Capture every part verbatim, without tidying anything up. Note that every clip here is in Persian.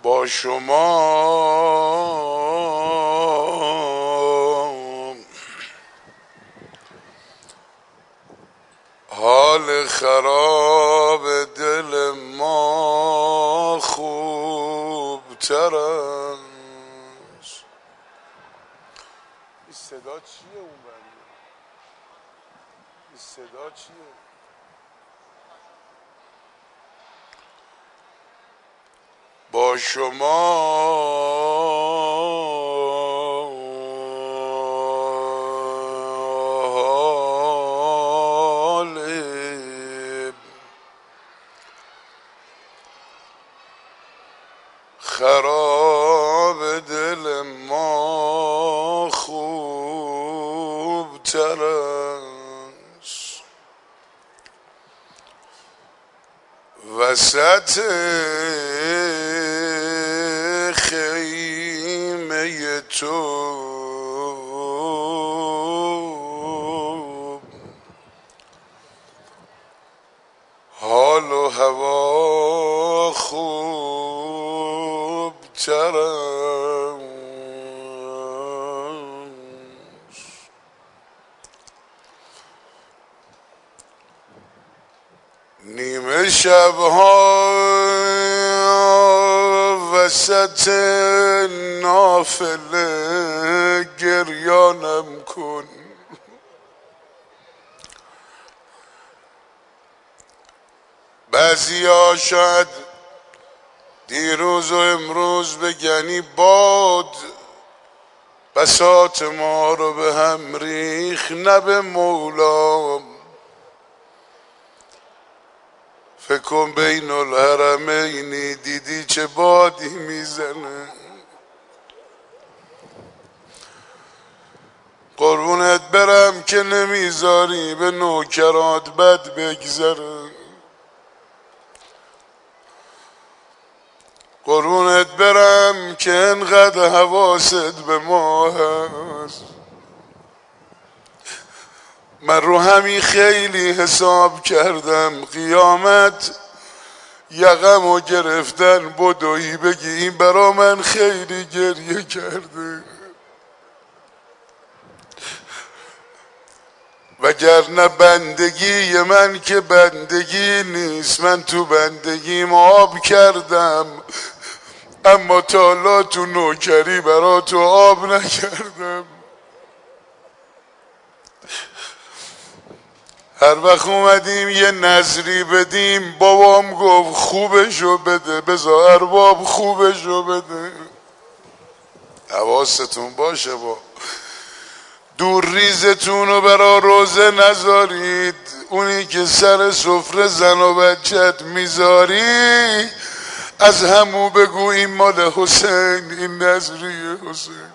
با شما حال خراب دل ما خوبتر است. این صدا چیه اون بنده؟ این صدا چیه؟ با شما حال خراب دل ما خوبتر است. وسط خیمه تو حال و هوا خوبتر است. نیمه شبها وسط نافله گریانم کن. بعضیا شاید دیروز و امروز بگنی باد بساط ما رو به هم ریخ، نه به مولا. فکر کن بین الحرمینی دیدی چه بادی میزنه. قربونت برم که نمیذاری به نوکرات بد بگذره. قربونت برم که انقدر حواست به ما هست. من رو همین خیلی حساب کردم قیامت یقم و گرفتن بدویی بگی این برا من خیلی گریه کرده. وگرنه بندگی من که بندگی نیست، من تو بندگیم آب کردم اما تالا تو نوکری برا تو آب نکردم. هر وقت اومدیم یه نظری بدیم بابام گفت خوبشو بده، بذار ارباب خوبشو بده. حواستون باشه با دور ریزتون رو برا روزه نذارید. اونی که سر سفره زن و بچت میذاری از همو بگو این مال حسین، این نظری حسین.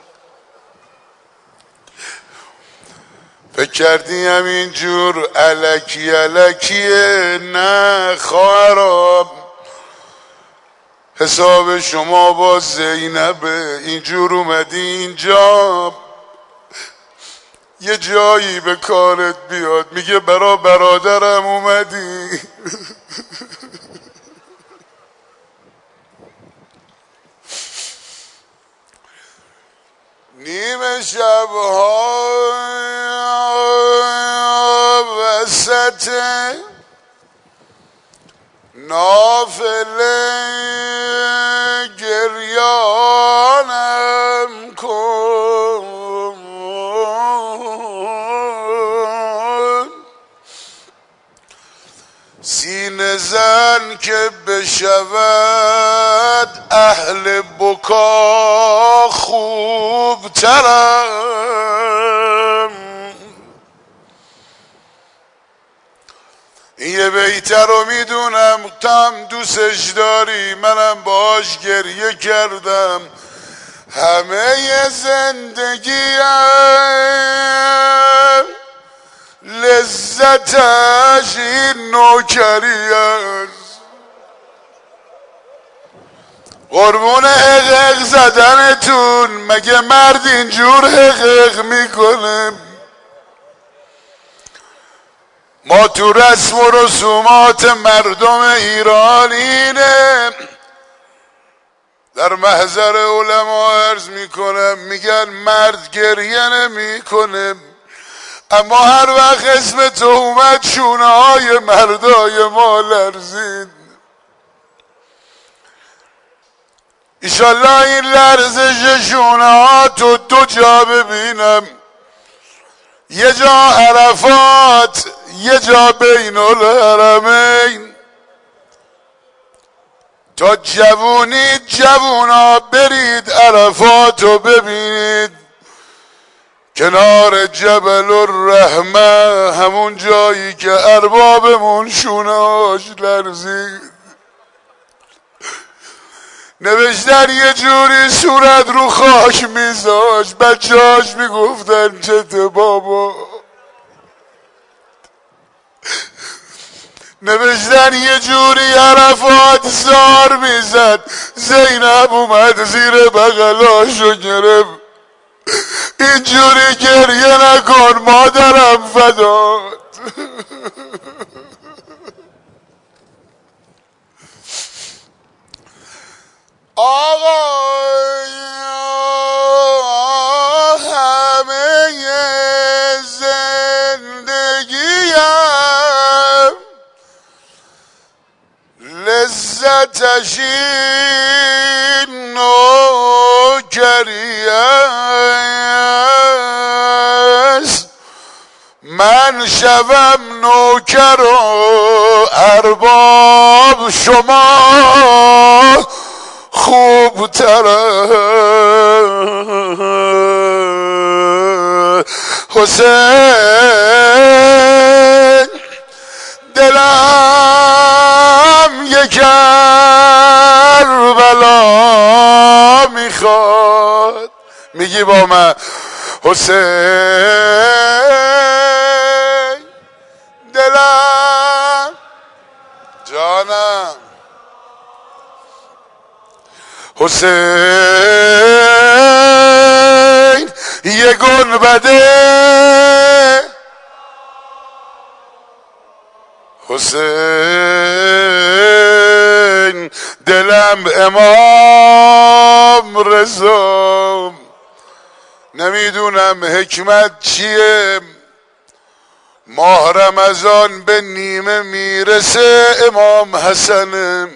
فکر کردی همین جور الکی الکیه؟ نه خواهرام، حساب شما با زینبه. اینجور اومدی اینجا یه جایی به کارت بیاد میگه برا برادرم اومدی. نیمه شبها وسط نافله گریانم کن. سینه زن که بشود اهل بکا خوبترم. یه بیتر رو میدونم تم دوستش داری، منم باش گریه کردم همه زندگیم، لذتش این نوکری است. قربون حقق زدنتون، مگه مرد اینجور حقق میکنه؟ ما تو رسم و رسومات مردم ایران اینه در در محضر علما عرض میکنم، میگن مرد گریه نمیکنه، اما هر وقت اسم تو اومد شونه های مردای ما لرزید. ایشالله این لرزش شونه ها تو دو جا ببینم، یه جا عرفات، یه جا بین الحرمین. تا جوونید جوونا برید عرفاتو ببینید، کنار جبل الرحمه، همون جایی که اربابمون شونهاش لرزید. نوشتن یه جوری صورت رو خاک میذاش، بچهاش میگفتن چته بابا. نوشتن یه جوری عرفات زار میزد، زینب اومد زیر بغلاشو گرفت، اینجوری گریه نکن مادرم فدات. آقا همه زندگیم لذتش این نوکری است، من شوم نوکر و ارباب شما خوب تره. حسین دلم یک کربلا میخواد، میگی با من حسین دلم جانم، حسین یه گنبده، حسین دلم امام رضا. نمیدونم حکمت چیه، ماه رمضان به نیمه میرسه امام حسنه،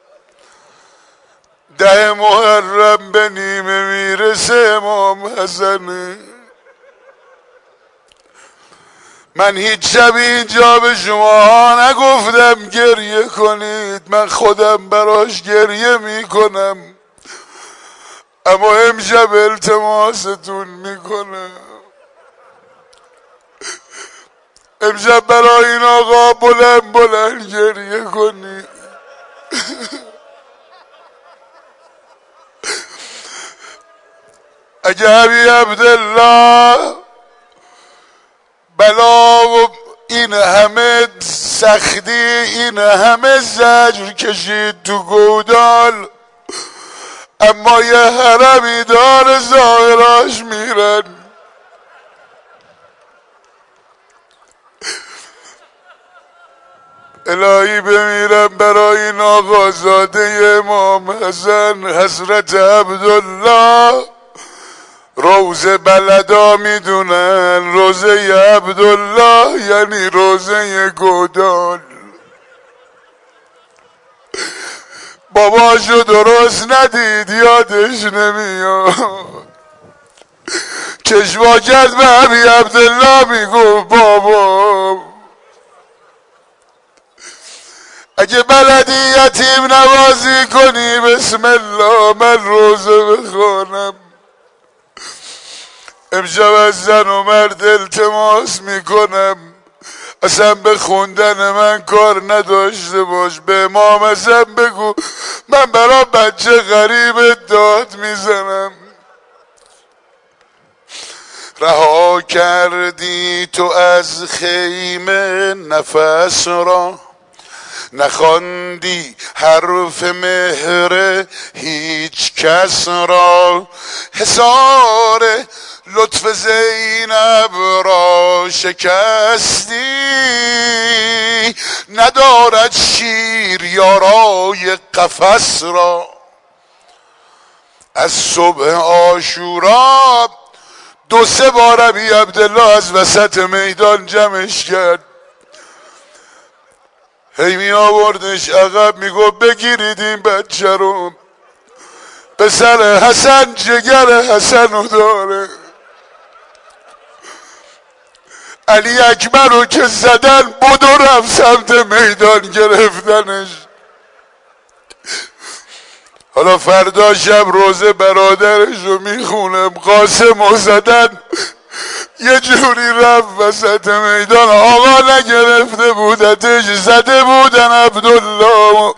ده محرم به نیمه میرسه امام حسنه. من هیچ شب اینجا به شما نگفتم گریه کنید، من خودم براش گریه میکنم، اما امشب التماستون میکنم، امشب برای این آقا بلند بلند گریه کنید. اگه ابی عبدالله بلا و این همه سختی، این همه زجر کشید تو گودال، اما یه حرمی دار ظاهراش میرن. الهی بمیرم برای این آقازاده امام حسن حضرت عبدالله. روزه بلدا میدونن، روزه عبدالله یعنی روزه گودال. باباشو درست ندید یادش نمیاد، چشما کرد به ابی عبدالله میگفت بابا اگه بلدی یتیم نوازی کنی بسم الله من روزه بخوانم. امشب از زن و مرد التماس میکنم اصلا به خوندن من کار نداشته باش، به امام حسن بگو من برا بچه غریب داد میزنم. رها کردی تو از خیمه نفس را، نخواندی حرف مهر هیچ کس را، حصار لطف زینب را شکستی، ندارد شیر یارای قفس را. از صبح عاشورا دو سه بار ابی عبدالله از وسط میدان جمعش کرد، هی می آوردش عقب میگو بگیرید این بچه رو، پسر حسن جگر حسن رو داره. علی اکبر رو که زدن بدو رفت سمت میدان گرفتنش. حالا فردا شب روزه برادرش رو میخونم، قاسم رو زدن یه جوری رفت وسط میدان، آقا نگرفته بودتش، زده بودن عبدالله.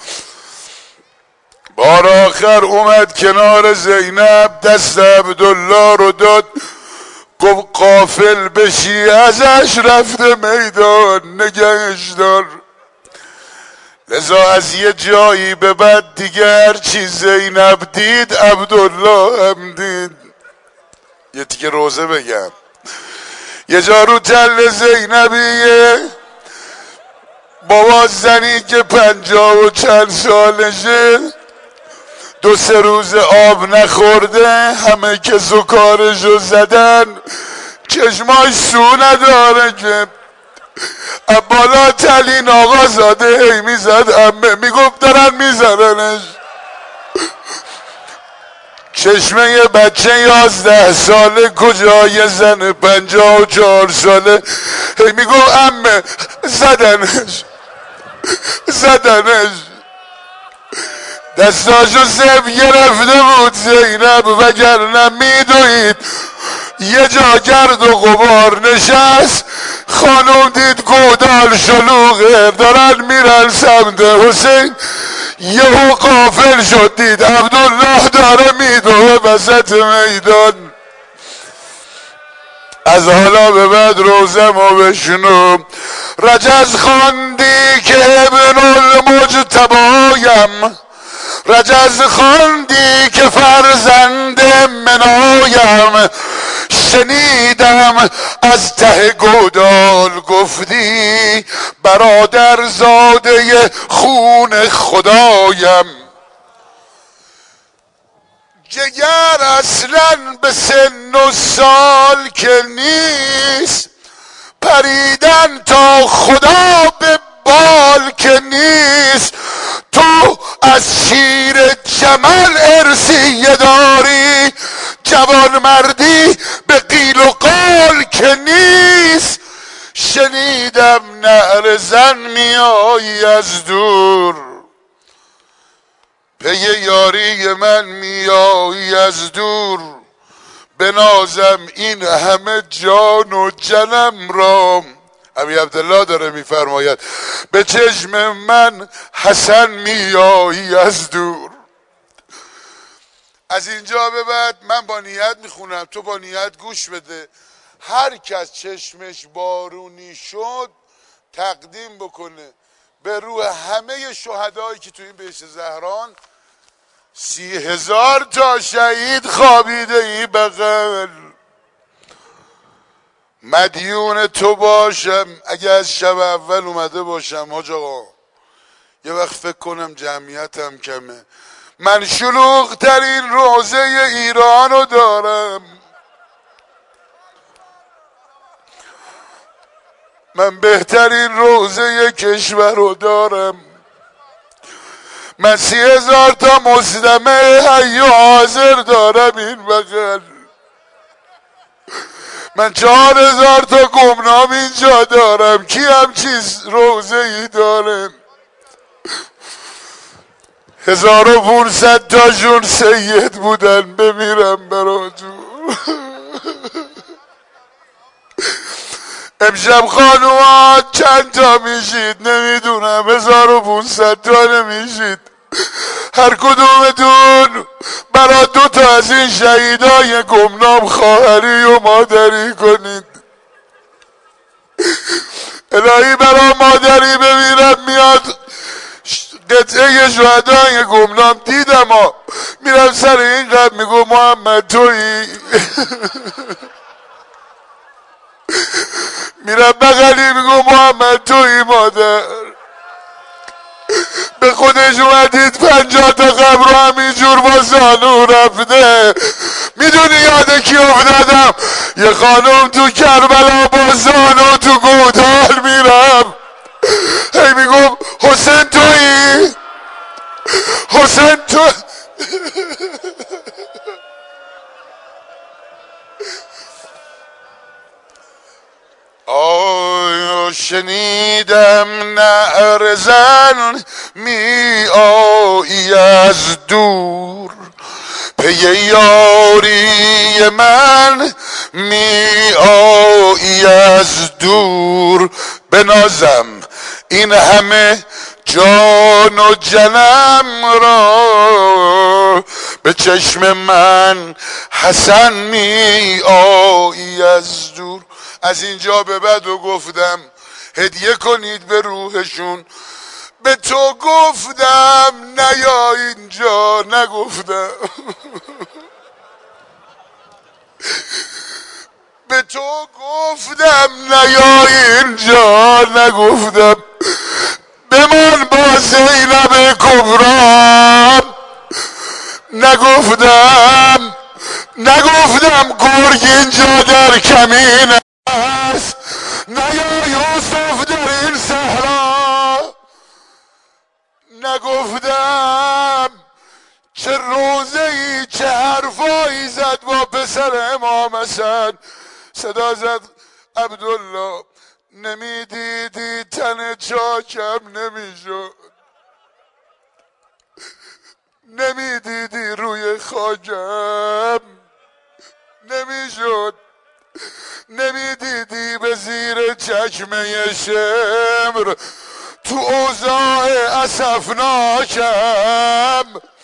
بار آخر اومد کنار زینب، دست عبدالله رو داد، گفت قافل بشی ازش رفته میدان، نگهش دار. لذا از یه جایی به بعد دیگر چی زینب دید عبدالله هم دید. یه تیکه روزه بگم، یه جا رو تل زینبیه بابا زنی که پنجاه و چند سالشه، دو سه روز آب نخورده، همه که سکارشو زدن، چشماش سو نداره که بالا تلین آقا زاده هی میزد امه، میگفت دارن میزننش. چشمه یه بچه یازده ساله کجا، یه زن پنجاه و چهار ساله هی میگفت امه زدنش زدنش. دستاشو سف گرفته بود زینب، وگرنه میدوید یه جا گرد و غبار نشست. خانم دید گودال شلوغه، دارن میرن سمت حسین، یهو غافل شد دید عبدالله داره میدوه وسط میدان. از حالا به بعد روزمو بشنو، رجز خواندی که ابن المجتبایم، رجز خواندی که فرزند منایم، شنیدم از ته گودال گفتی برادر زاده خون خدایم. جگر اصلا به سن و سال که نیست، پریدن تا خدا به بال که نیست. تو از شیر جمل ارثیه داری، جوان مردی به قیل و قال که نیست. شنیدم نعر زن میایی از دور، پی یاری من میایی از دور. بنازم این همه جان و جنم را، ابی عبدالله داره میفرماید به چشم من حسن میایی از دور. از اینجا به بعد من با نیت میخونم، تو با نیت گوش بده. هر کس چشمش بارونی شد تقدیم بکنه به روح همه شهدایی که تو این بهشت زهران سی هزار تا شهید خوابیده ای بغل. مدیون تو باشم اگه از شب اول اومده باشم. حاج آقا یه وقت فکر کنم جمعیتم کمه، من شلوغ ترین روزه ایرانو دارم، من بهترین روزه کشورو دارم، من سی هزار تا مسلمه حی و حاضر دارم این بغل، من چهار هزار تا گمنام اینجا دارم. کی هم چیز روزه ای داره؟ هزار و پونصد تاشون سید بودن، بمیرم براتون. امشب خانوات چند تا میشید نمیدونم، هزار و پونصد تا نمیشید. هر کدومتون برا دو تا از این شهیدای گمنام خواهری و مادری کنید. الهی برا مادری بمیرم میاد قطعه شهدای گمنام دیدم ها، میرم سر این قبل میگو محمد تویی، میرم بغلی میگو محمد تویی مادر. به خودش اومدید پنجاه تا قبر رو همینجور واسه هنو رفته. میدونی یاد کی افتادم؟ یه خانم تو کربلا با زانو تو گودال میرم، هی میگم حسین تویی؟ حسین تو؟ آیا شنیدم نعره زن می آیی از دور، پی یاری من می آیی از دور. بنازم این همه جان و جنم را، به چشم من حسن می آیی از دور. از اینجا به بعد و گفتم هدیه کنید به روحشون. به تو گفتم نیا اینجا، نگفتم. به تو گفتم نیا اینجا، نگفتم. بمان با زینب کبرا، نگفتم. نگفتم گرگ اینجا در کمین است، نیا یوسف در این صحرا. نگفتم چه روزه ای چه حرفایی زد با پسر امام حسن. صدا زد عبدالله نمیدیدی تن چاکم نمیشد، نمیدیدی روی خاکم نمیشد، نمیدیدی به زیر چکمه شمر تو اوضاع اسفناکم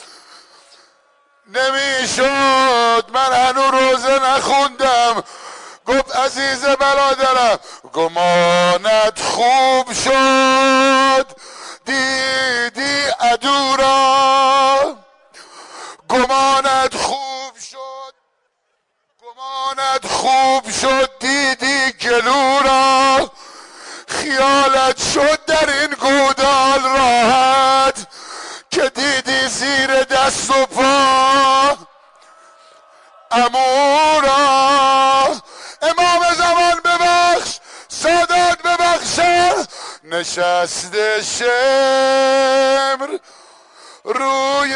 نمیشد. من هنو روزه نخوندم. گفت عزیز برادرم گمانت خوب شد دیدی عدو را، گمانت خوب شد، گمانت خوب شد دیدی گلو را. خیالت شد در این گودال راحت که دیدی زیر دست و پا امورا. امام زمان ببخش، سادات ببخشن، نشسته شمر روی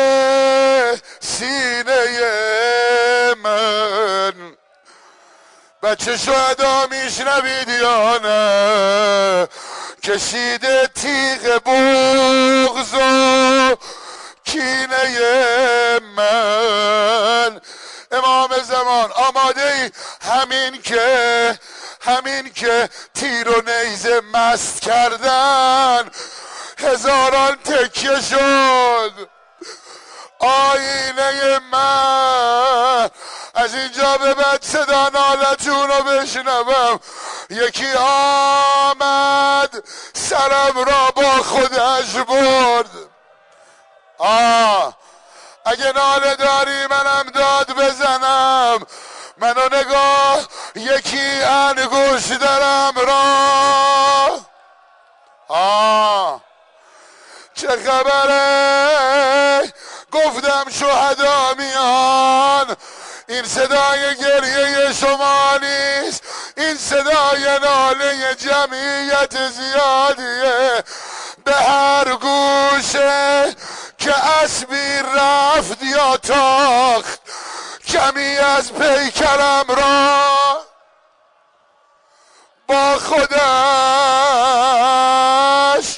سینه من. بچه شهدا میشنوید یا نه؟ کشیده تیغ بغض و کینه من. امام زمان آماده ای همین که همین که تیر و نیزه مست کردن هزاران تکیه شد آینه من. از اینجا به بعد صدا نالتون رو بشنوم. یکی آمد سرم را با خودش برد. آه اگه ناله داری منم داد بزنم. منو نگاه یکی انگوش درم را. آه چه خبره؟ گفتم شهدا میان. این صدای گریه شما نیست، این صدای ناله جمعیت زیادیه. به هر گوشه که اسبی رفت یا تاخت کمی از پیکرم را با خودش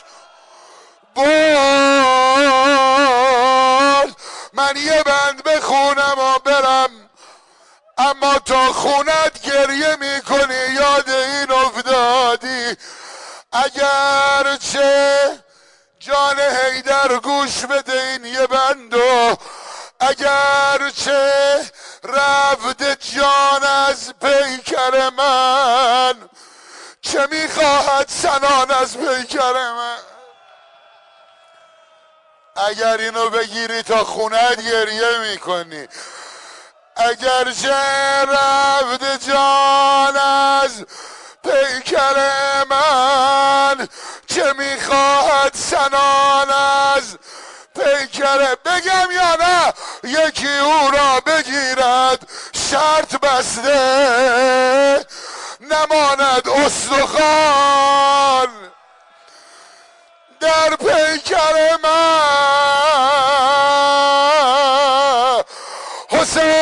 برد. من یه بند بخونم و برم، اما تا خونت گریه میکنی یاد این افتادی. اگرچه جان حیدر گوش بده این یه بندو، اگرچه رفت جان از پیکر من، چه میخواهد سنان از پیکر من. اگر اینو بگیری تا خونت گریه میکنی. اگرچه رفت جان از پیکر من، چه میخواهد سنان از پیکر. بگم یا نه؟ یکی او را بگیرد شرط بسته نماند استخوان در پیکر من حسین